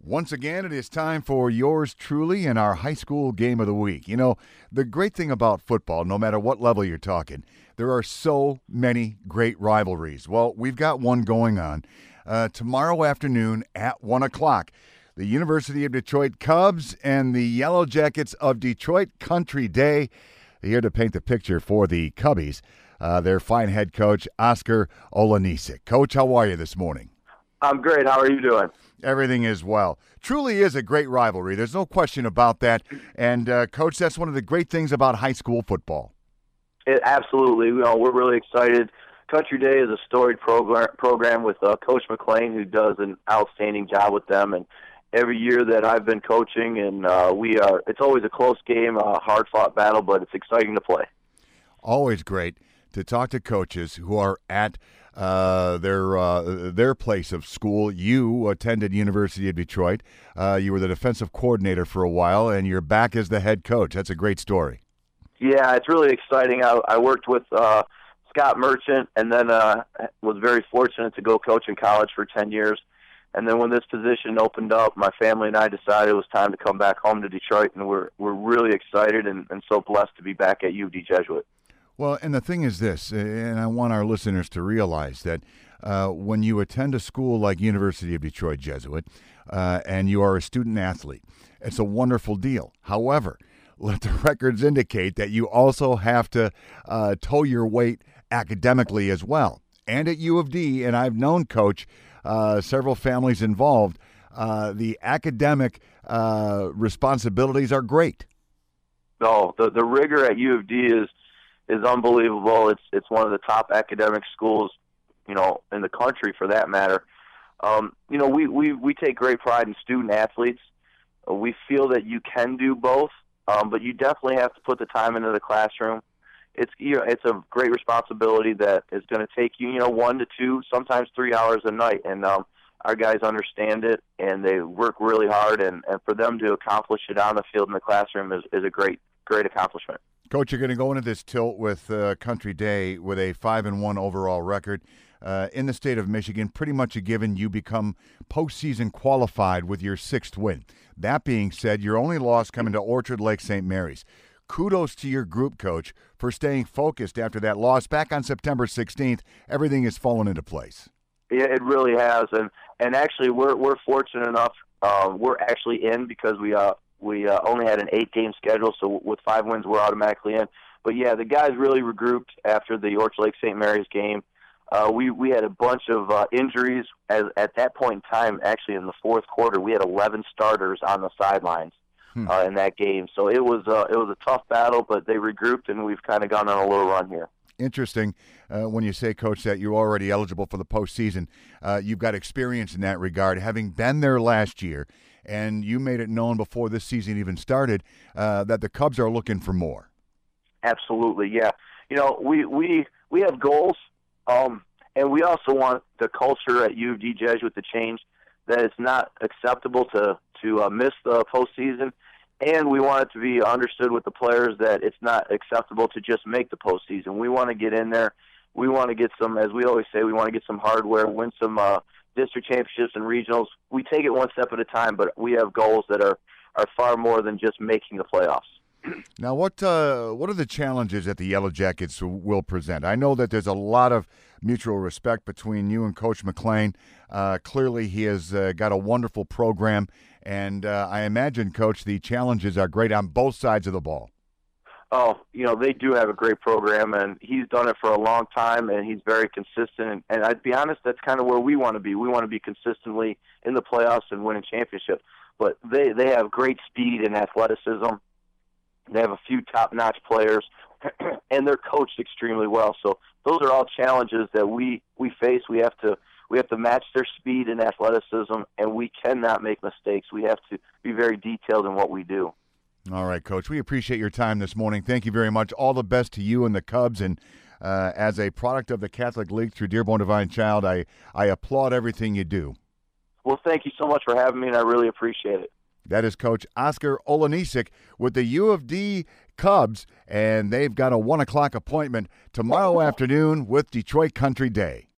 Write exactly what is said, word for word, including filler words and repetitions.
Once again, it is time for yours truly in our high school game of the week. You know, the great thing about football, no matter what level you're talking, there are so many great rivalries. Well, we've got one going on uh, tomorrow afternoon at one o'clock. The University of Detroit Cubs and the Yellow Jackets of Detroit Country Day, here to paint the picture for the Cubbies. Uh, their fine head coach, Oskar Olenisak. Coach, how are you this morning? I'm great. How are you doing? Everything is well. Truly is a great rivalry. There's no question about that. And, uh, Coach, that's one of the great things about high school football. It, absolutely. You know, we're really excited. Country Day is a storied program, program with uh, Coach McLean, who does an outstanding job with them. And every year that I've been coaching, and uh, we are, it's always a close game, a hard-fought battle, but it's exciting to play. Always great to talk to coaches who are at uh, their uh, their place of school. You attended University of Detroit. Uh, you were the defensive coordinator for a while, and you're back as the head coach. That's a great story. Yeah, it's really exciting. I, I worked with uh, Scott Merchant, and then uh, was very fortunate to go coach in college for ten years. And then when this position opened up, my family and I decided it was time to come back home to Detroit, and we're we're really excited and, and so blessed to be back at U of D Jesuit. Well, and the thing is this, and I want our listeners to realize that uh, when you attend a school like University of Detroit Jesuit uh, and you are a student athlete, it's a wonderful deal. However, let the records indicate that you also have to uh, toe your weight academically as well. And at U of D, and I've known, Coach, uh, several families involved, uh, the academic uh, responsibilities are great. No, the, the rigor at U of D is is unbelievable. It's it's one of the top academic schools, you know, in the country for that matter. Um, you know, we, we, we take great pride in student athletes. Uh, we feel that you can do both, um, but you definitely have to put the time into the classroom. It's you know, it's a great responsibility that is going to take you, you know, one to two, sometimes three hours a night. And um, our guys understand it, and they work really hard. And, and for them to accomplish it on the field in the classroom is, is a great, great accomplishment. Coach, you're going to go into this tilt with uh, Country Day with a five and one overall record. Uh, in the state of Michigan, pretty much a given, you become postseason qualified with your sixth win. That being said, your only loss coming to Orchard Lake Saint Mary's. Kudos to your group, Coach, for staying focused after that loss. Back on September sixteenth, everything has fallen into place. Yeah, it really has. And and actually, we're we're fortunate enough. Uh, we're actually in because we uh we uh, only had an eight-game schedule, so with five wins, we're automatically in. But, yeah, the guys really regrouped after the Orchard Lake Saint Mary's game. Uh, we, we had a bunch of uh, injuries. As, at that point in time, actually in the fourth quarter, we had eleven starters on the sidelines hmm. uh, in that game. So it was, uh, it was a tough battle, but they regrouped, and we've kind of gone on a little run here. Interesting uh, when you say, Coach, that you're already eligible for the postseason. Uh, you've got experience in that regard, having been there last year. And you made it known before this season even started uh, that the Cubs are looking for more. Absolutely, yeah. You know, we we, we have goals, um, and we also want the culture at U of D Jesuit to change, that it's not acceptable to, to uh, miss the postseason, and we want it to be understood with the players that it's not acceptable to just make the postseason. We want to get in there. We want to get some, as we always say, we want to get some hardware, win some uh, district championships and regionals. We take it one step at a time, but we have goals that are, are far more than just making the playoffs. Now, what uh, what are the challenges that the Yellow Jackets will present? I know that there's a lot of mutual respect between you and Coach McLean. Uh, clearly, he has uh, got a wonderful program, and uh, I imagine, Coach, the challenges are great on both sides of the ball. Oh, you know, they do have a great program, and he's done it for a long time, and he's very consistent. And, and I'd be honest, that's kind of where we want to be. We want to be consistently in the playoffs and winning championships. But they, they have great speed and athleticism. They have a few top-notch players, and they're coached extremely well. So those are all challenges that we, we face. We have to we have to match their speed and athleticism, and we cannot make mistakes. We have to be very detailed in what we do. All right, Coach. We appreciate your time this morning. Thank you very much. All the best to you and the Cubs. And uh, as a product of the Catholic League through Dearborn Divine Child, I, I applaud everything you do. Well, thank you so much for having me, and I really appreciate it. That is Coach Oskar Olenisak with the U of D Cubs, and they've got a one o'clock appointment tomorrow afternoon with Detroit Country Day.